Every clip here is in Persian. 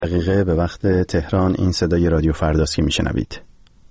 دقیقه به وقت تهران این صدای رادیو فرداست میشنوید.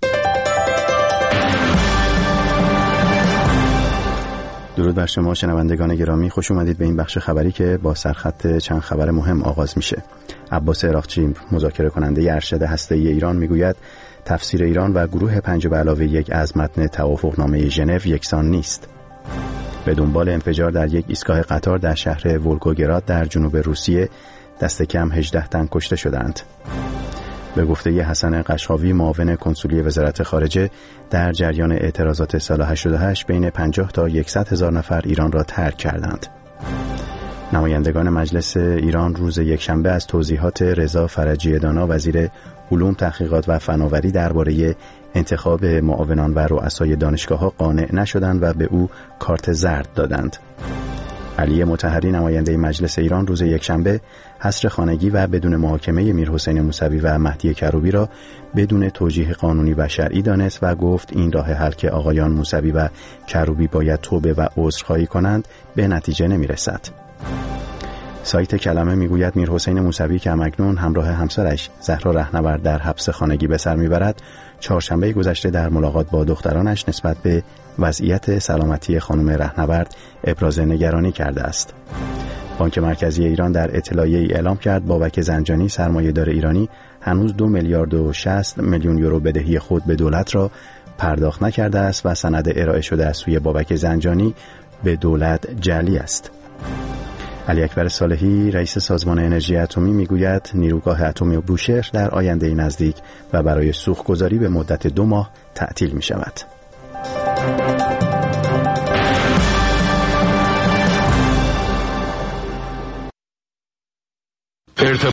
درود بر شما شنوندگان گرامی، خوش اومدید به این بخش خبری که با سرخط چند خبر مهم آغاز میشه. عباس عراقچی، مذاکره کننده ارشد هسته‌ای ایران، میگوید تفسیر ایران و گروه 5+1 از متن توافقنامه ژنو یکسان نیست. به دنبال انفجار در یک ایستگاه قطار در شهر ولگوگراد در جنوب روسیه دست کم 18 تن کشته شدند. به گفته حسن قشقاوی، معاون کنسولی وزارت خارجه، در جریان اعتراضات سال 88 بین 50 تا 100 هزار نفر ایران را ترک کردند. نمایندگان مجلس ایران روز یکشنبه از توضیحات رضا فرجی دانا، وزیر علوم، تحقیقات و فناوری، درباره انتخاب معاونان و رؤسای دانشگاه‌ها قانع نشدند و به او کارت زرد دادند. علی مطهری، نماینده مجلس ایران، روز یکشنبه حصر خانگی و بدون محاکمه میرحسین موسوی و مهدی کروبی را بدون توجیه قانونی و شرعی دانست و گفت این راه حل که آقایان موسوی و کروبی باید توبه و عذرخواهی کنند به نتیجه نمیرسد. سایت کلمه میگوید میرحسین موسوی که همکنون همراه همسرش زهرا رهنورد در حبس خانگی به سر میبرد، چهارشنبه گذشته در ملاقات با دخترانش نسبت به وضعیت سلامتی خانم رهنورد ابراز نگرانی کرده است. بانک مرکزی ایران در اطلاعیه‌ای اعلام کرد بابک زنجانی، سرمایه‌دار ایرانی، هنوز 2 میلیارد و 60 میلیون یورو بدهی خود به دولت را پرداخت نکرده است و سند ارائه شده از سوی بابک زنجانی به دولت جعلی است. علی اکبر صالحی، رئیس سازمان انرژی اتمی، میگوید نیروگاه اتمی بوشهر در آینده نزدیک و برای سوخت‌گذاری به مدت 2 ماه تعطیل می شود.